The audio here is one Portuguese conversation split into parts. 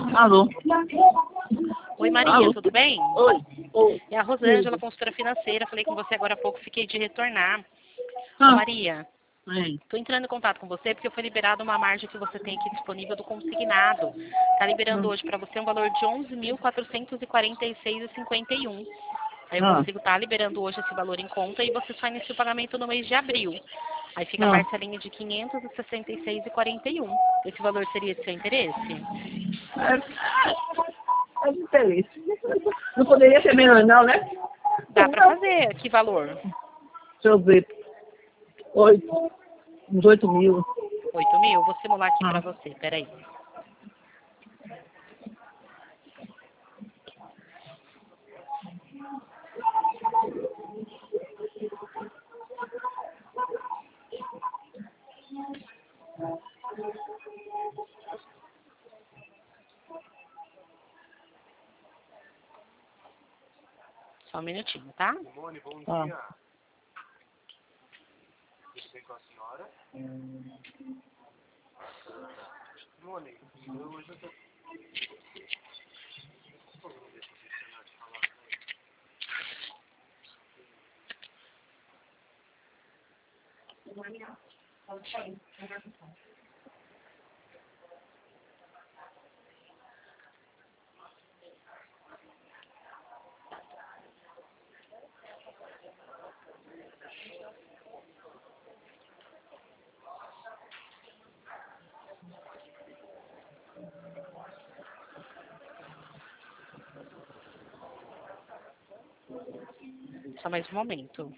Alô? Oi, Maria, Alô? tudo bem? Oi. Oi. É a Rosângela, consultora financeira. Falei com você agora há pouco, fiquei de retornar. Ô, Ah, Maria, sim. estou entrando em contato com você porque foi liberada uma margem que você tem aqui disponível do consignado. Está liberando hoje para você um valor de 11.446,51. Aí eu Ah, consigo estar liberando hoje esse valor em conta e você só inicia o pagamento no mês de abril. Aí fica a ah. parcelinha de 566,41. Esse valor seria de seu interesse? É de interesse. Não poderia ser menos não, né? Dá para fazer. Que valor? Deixa eu ver. 8. Uns 8.000. 8.000? Vou simular aqui para Ah. você. Peraí. Só um minutinho, tá? Simone, bom Ah. dia. Tudo bem com a senhora? Simone, hoje eu tô... Só mais um momento.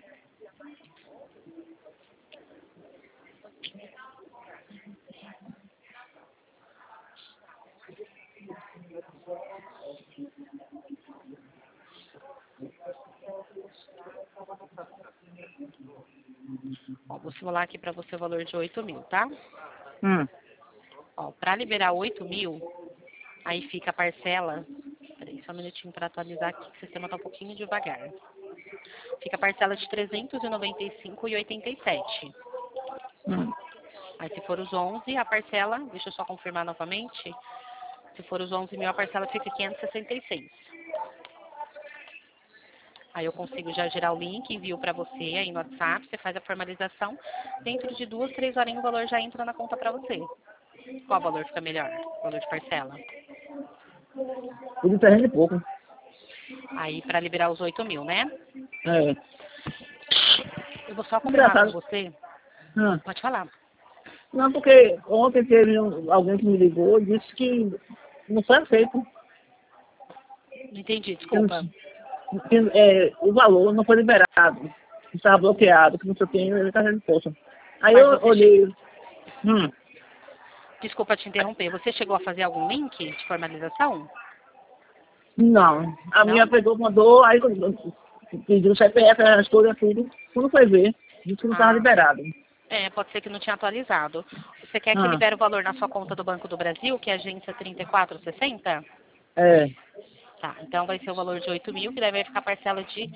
Ó, vou simular aqui para você o valor de 8.000, tá? Ó, para liberar 8.000, aí fica a parcela... Peraí, só um minutinho para atualizar aqui, que o sistema tá um pouquinho devagar. Fica a parcela de 395,87. Aí se for os 11, a parcela... Deixa eu só confirmar novamente. Se for os 11.000, a parcela fica 566. Aí eu consigo já gerar o link, envio para você aí no WhatsApp, você faz a formalização. Dentro de 2, 3 horinhas o valor já entra na conta para você. Qual valor fica melhor? Valor de parcela. O de 300 e pouco. Aí para liberar os 8.000, né? É. Eu vou só confirmar com Engraçado. você. Ah. Pode falar. Não, porque ontem teve alguém que me ligou e disse que não foi aceito. Não entendi, Que, não- desculpa. o valor não foi liberado. Que estava bloqueado, que não sei o que, ele está sendo posto. Aí Mas eu você olhei. Desculpa te interromper. Você chegou a fazer algum link de formalização? Não. A minha Não? pegou, mandou, aí pediu o CPF, as coisas, tudo. Quando foi ver, disse que não estava Ah, liberado. pode ser que não tinha atualizado. Você quer que Ah, libere o valor na sua conta do Banco do Brasil, que é a agência 3460? é. Tá, então vai ser o valor de 8.000, que daí vai ficar a parcela de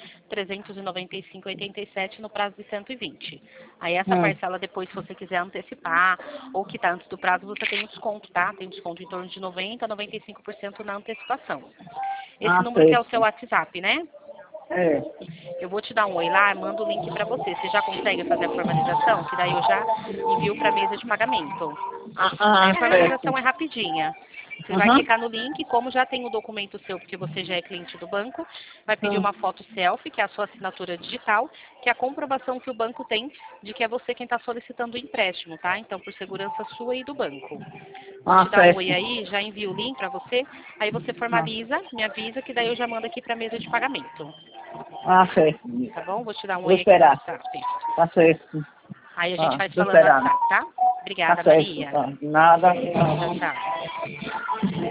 395,87 no prazo de 120. Aí essa parcela depois, se você quiser antecipar ou quitar antes do prazo, você tem um desconto, tá? Tem desconto em torno de 90% a 95% na antecipação. Esse Ah, número que é o certo. seu WhatsApp, né? É. Eu vou te dar um oi lá, mando o link para você. Você já consegue fazer a formalização? Que daí eu já envio para a mesa de pagamento. Aí a Certo. formalização é rapidinha. Você vai Aham. clicar no link, como já tem o documento seu, porque você já é cliente do banco, vai pedir uma foto selfie, que é a sua assinatura digital, que é a comprovação que o banco tem de que é você quem está solicitando o empréstimo, tá? Então, por segurança sua e do banco. Vou te dar um Certo. oi aí, já envio o link para você, aí você Ah, formaliza, me avisa, que daí eu já mando aqui para a mesa de pagamento. certo. Tá bom? Vou te dar um Vou oi aqui no esperar. WhatsApp. Tá certo. Aí a gente vai se Vou falando no esperar. WhatsApp, tá? Tá Obrigada, certo. Maria. Tá. Nada. Tchau, tchau.